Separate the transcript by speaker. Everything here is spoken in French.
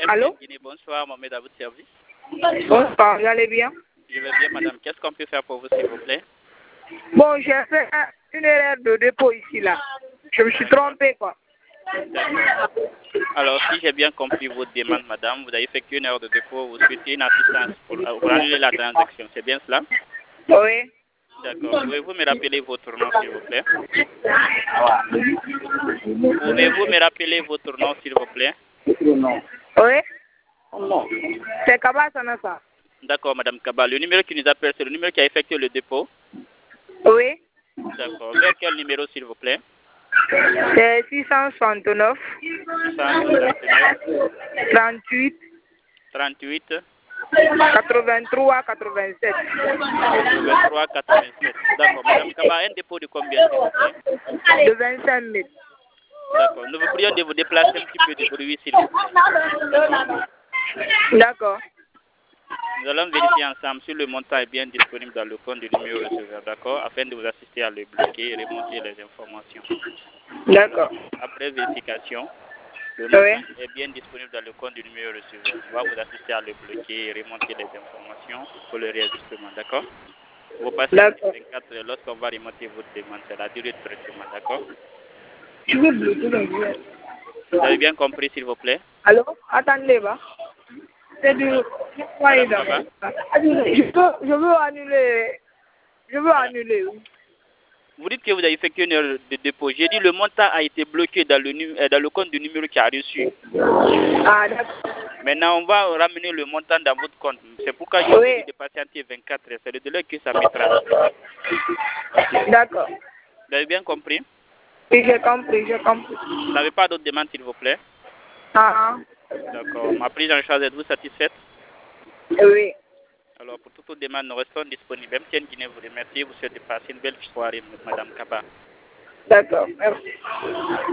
Speaker 1: Allô?
Speaker 2: Guinée, bonsoir, Mohamed, à votre service.
Speaker 1: Bonsoir, vous allez bien?
Speaker 2: Je vais bien, madame. Qu'est-ce qu'on peut faire pour vous, s'il vous plaît?
Speaker 1: Bon, j'ai fait une erreur de dépôt ici, là. Je me suis trompé, quoi.
Speaker 2: D'accord. Alors, si j'ai bien compris votre demande, madame, vous avez effectué une erreur de dépôt, vous souhaitez une assistance pour annuler la transaction, c'est bien cela?
Speaker 1: Oui.
Speaker 2: D'accord. Pouvez-vous me rappeler votre nom, s'il vous plaît? Pouvez-vous me rappeler votre nom, s'il vous plaît?
Speaker 1: Oui? C'est Kaba Sanasa.
Speaker 2: D'accord, madame Kaba. Le numéro qui nous appelle, c'est le numéro qui a effectué le dépôt?
Speaker 1: Oui?
Speaker 2: D'accord. Vers quel numéro, s'il vous plaît?
Speaker 1: C'est 669
Speaker 2: 169
Speaker 1: 38
Speaker 2: 38
Speaker 1: 83 87.
Speaker 2: 83 87. D'accord. Madame Kaba, un dépôt de combien, s'il vous plaît?
Speaker 1: De 25 000.
Speaker 2: D'accord. Nous vous prions de vous déplacer un petit peu de bruit, s'il vous plaît.
Speaker 1: D'accord.
Speaker 2: Nous allons vérifier ensemble si le montant est bien disponible dans le compte du numéro receveur, d'accord, afin de vous assister à le bloquer et remonter les informations.
Speaker 1: D'accord.
Speaker 2: Après vérification, le montant
Speaker 1: Oui.
Speaker 2: est bien disponible dans le compte du numéro receveur. On va vous assister à le bloquer et remonter les informations pour le réajustement, d'accord? Vous passez à 24 heures lorsqu'on va remonter votre demande, c'est la durée de traitement, d'accord?
Speaker 1: Je veux bloquer les yeux.
Speaker 2: Vous avez bien compris, s'il vous plaît?
Speaker 1: Allô? Attendez, va. C'est du...
Speaker 2: Madame Kaba?
Speaker 1: Je veux annuler. Je veux annuler, oui.
Speaker 2: Vous dites que vous avez effectué une erreur de dépôt. J'ai dit le montant a été bloqué dans le compte du numéro qui a reçu.
Speaker 1: Ah, d'accord.
Speaker 2: Maintenant, on va ramener le montant dans votre compte. C'est pourquoi je vous ai dit de patienter 24 heures. C'est le délai que ça mettra.
Speaker 1: D'accord.
Speaker 2: Vous avez bien compris?
Speaker 1: Oui, j'ai compris, j'ai compris.
Speaker 2: Vous n'avez pas d'autres demandes, s'il vous plaît?
Speaker 1: Ah,
Speaker 2: D'accord. Ma prise en charge, êtes-vous satisfaite?
Speaker 1: oui.
Speaker 2: Alors, pour toutes vos demandes, nous restons disponibles. MTN Guinée vous remercie. Vous souhaite de passer une belle soirée, Madame Kaba.
Speaker 1: D'accord, merci.